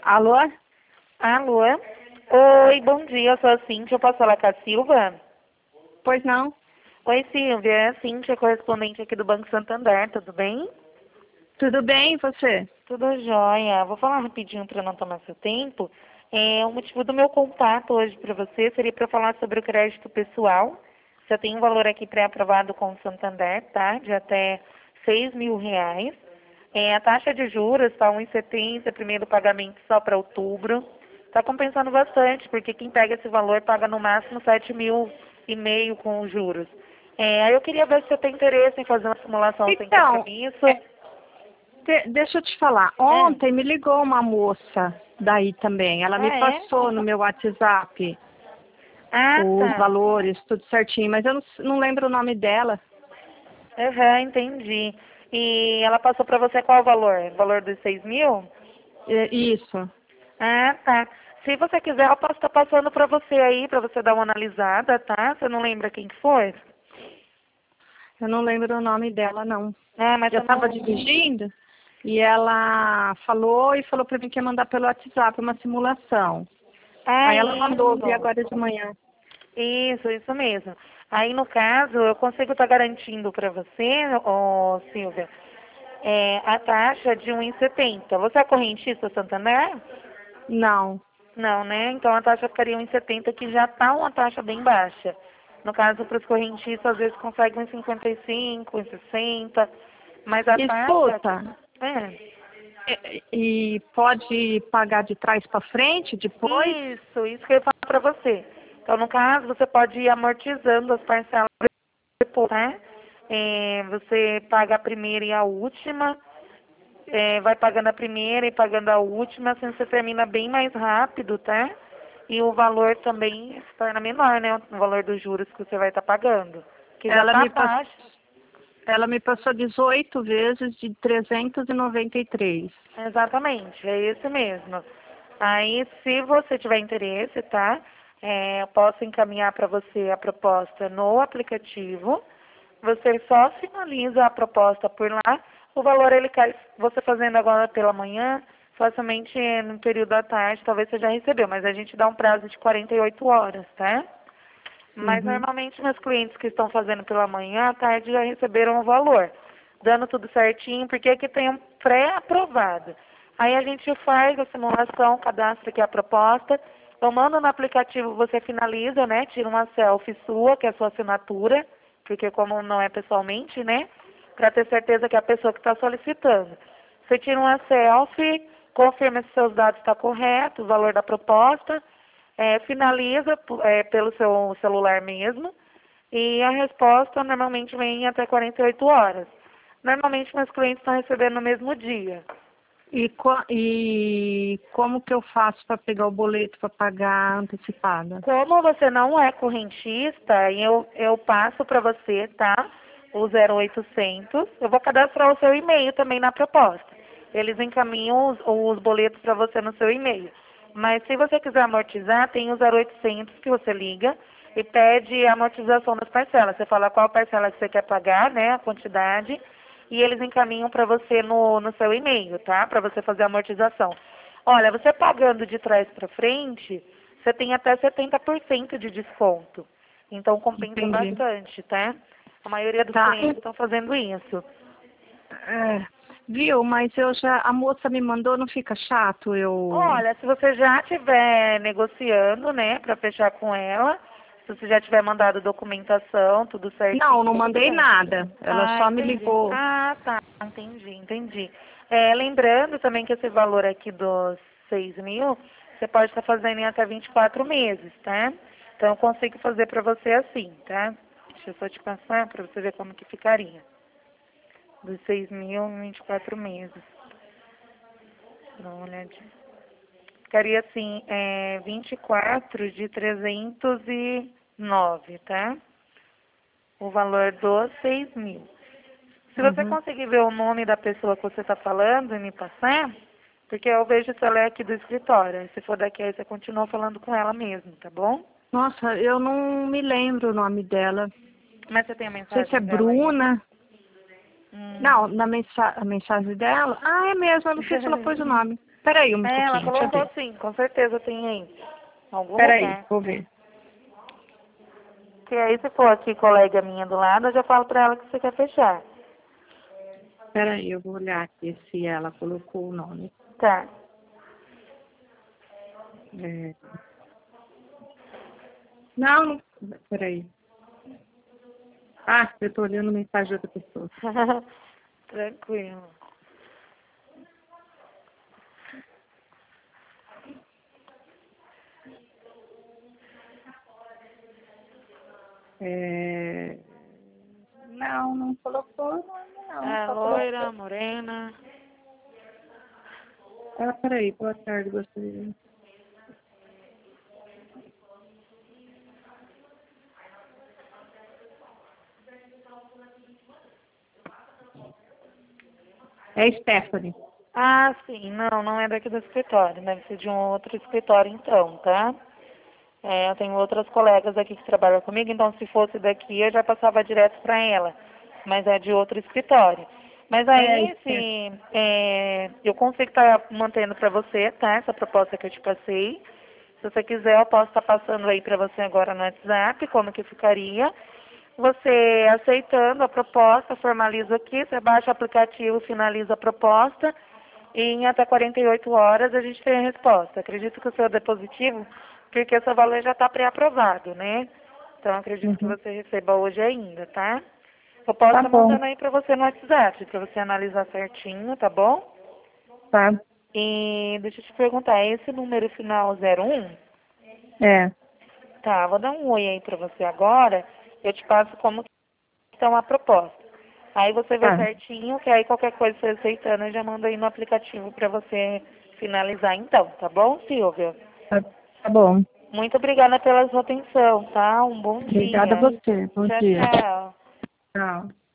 Alô? Alô? Oi, bom dia, eu sou a Cíntia, eu posso falar com a Silva? Pois não? Oi, Silvia, é a Cíntia, correspondente aqui do Banco Santander, tudo bem? Tudo bem, e você? Tudo jóia. Vou falar rapidinho para não tomar seu tempo. O motivo do meu contato hoje para você seria para falar sobre o crédito pessoal. Já tem um valor aqui pré-aprovado com o Santander, tá? De até R$ 6.000. A taxa de juros está 1,70, primeiro pagamento só para outubro. Está compensando bastante, porque quem pega esse valor paga no máximo 7.500 com os juros. Aí eu queria ver se você tem interesse em fazer uma simulação sem Então, compromisso. deixa eu te falar. Ontem me ligou uma moça daí também. Ela me Ah, é? passou no meu WhatsApp Ah, os tá. valores, tudo certinho, mas eu não lembro o nome dela. Aham, entendi. E ela passou para você qual o valor? O valor dos 6.000? Isso. Ah, tá. Se você quiser, eu posso estar passando para você aí, para você dar uma analisada, tá? Você não lembra quem que foi? Eu não lembro o nome dela, não. Ah, mas Eu eu estava não... dirigindo e ela falou para mim que ia mandar pelo WhatsApp uma simulação. Ah, Aí ela mandou, vi isso. agora de manhã. Isso mesmo. Aí, no caso, eu consigo estar garantindo para você, ô, Silvia, a taxa de 1,70. Você é correntista Santander? Não. Não, né? Então a taxa ficaria 1,70, que já está uma taxa bem baixa. No caso, para os correntistas, às vezes conseguem 1,55, 1,60, mas a taxa... Escuta, É, e pode pagar de trás para frente depois? isso que eu ia falar para você. Então, no caso, você pode ir amortizando as parcelas depois, né? Você paga a primeira e a última, vai pagando a primeira e pagando a última, assim você termina bem mais rápido, tá? E o valor também se torna menor, né? O valor dos juros que você vai estar pagando, que já Ela está me, pass... baixo. Ela me passou 18 vezes de 393. Exatamente, é esse mesmo. Aí, se você tiver interesse, tá? Eu posso encaminhar para você a proposta no aplicativo. Você só finaliza a proposta por lá. O valor ele cai, você fazendo agora pela manhã, facilmente no período da tarde, talvez você já recebeu, mas a gente dá um prazo de 48 horas, tá? Mas Uhum. normalmente meus clientes que estão fazendo pela manhã, à tarde já receberam o valor, dando tudo certinho, porque aqui tem um pré-aprovado. Aí a gente faz a simulação, cadastra aqui a proposta, eu mando no aplicativo, você finaliza, né? Tira uma selfie sua, que é a sua assinatura, porque como não é pessoalmente, né? Para ter certeza que é a pessoa que está solicitando. Você tira uma selfie, confirma se seus dados estão corretos, o valor da proposta, finaliza pelo seu celular mesmo, e a resposta normalmente vem em até 48 horas. Normalmente meus clientes estão recebendo no mesmo dia. E como que eu faço para pegar o boleto para pagar antecipada? Como você não é correntista, eu passo para você, tá? O 0800. Eu vou cadastrar o seu e-mail também na proposta. Eles encaminham os boletos para você no seu e-mail. Mas se você quiser amortizar, tem o 0800 que você liga e pede a amortização das parcelas. Você fala qual parcela que você quer pagar, né? A quantidade. E eles encaminham para você no seu e-mail, tá? Para você fazer a amortização. Olha, você pagando de trás para frente, você tem até 70% de desconto. Então compensa Entendi. bastante, tá? A maioria dos Tá. clientes estão fazendo isso. Viu, mas a moça me mandou, não fica chato eu... Olha, se você já estiver negociando, né, para fechar com ela, se você já tiver mandado documentação, tudo certinho. Não mandei nada. Ela Ah, só me entendi. ligou. Ah, tá. Entendi. Lembrando também que esse valor aqui dos 6.000, você pode estar fazendo em até 24 meses, tá? Então eu consigo fazer para você assim, tá? Deixa eu só te passar para você ver como que ficaria. Dos 6.000 em 24 meses. Dá uma olhadinha. Ficaria assim, 24 de 309, tá? O valor dos 6.000. Se você Uhum. conseguir ver o nome da pessoa que você está falando e me passar, porque eu vejo se ela é aqui do escritório. Se for daqui, aí você continua falando com ela mesmo, tá bom? Nossa, eu não me lembro o nome dela. Mas você tem a Não sei se é mensagem dela aí? Bruna. Hum. Não, a mensagem dela. Ah, é mesmo, eu não sei se ela pôs o nome. Peraí um É, ela pouquinho, deixa eu colocou ver. sim, com certeza tem aí. Em algum Peraí, lugar. vou ver. Que aí se for aqui colega minha do lado, eu já falo pra ela que você quer fechar. Peraí, eu vou olhar aqui se ela colocou o nome. Tá. É... Não, peraí. Ah, eu tô olhando mensagem de outra pessoa. Tranquilo. É... Não, não colocou o nome, não. É Só loira, colocou. morena. Ah, peraí, boa tarde, gostaria. É Stephanie. Ah, sim, não, não é daqui do escritório, deve ser de um outro escritório então, tá? É, eu tenho outras colegas aqui que trabalham comigo, então se fosse daqui eu já passava direto para ela, mas é de outro escritório. Mas É, aí, Stephanie. se eu consigo estar mantendo para você, tá? Essa proposta que eu te passei. Se você quiser, eu posso estar passando aí para você agora no WhatsApp, como que ficaria. Você aceitando a proposta, formaliza aqui, você baixa o aplicativo, finaliza a proposta e em até 48 horas a gente tem a resposta. Acredito que o seu é positivo, porque o seu valor já está pré-aprovado, né? Então acredito que Uhum. você receba hoje ainda, tá? Eu posso Tá estar bom, mandando aí para você no WhatsApp, para você analisar certinho, tá bom? tá. E deixa eu te perguntar, esse número final 01? É, Tá, vou dar um oi aí pra você agora. Eu te passo como que está uma proposta. Aí você vê tá. certinho, que aí qualquer coisa você aceitando, eu já mando aí no aplicativo pra você finalizar então, tá bom, Silvia? Tá, tá bom. Muito obrigada pela sua atenção, tá? Um bom Obrigada a dia. você. Bom Tchau, dia. tchau. Tchau.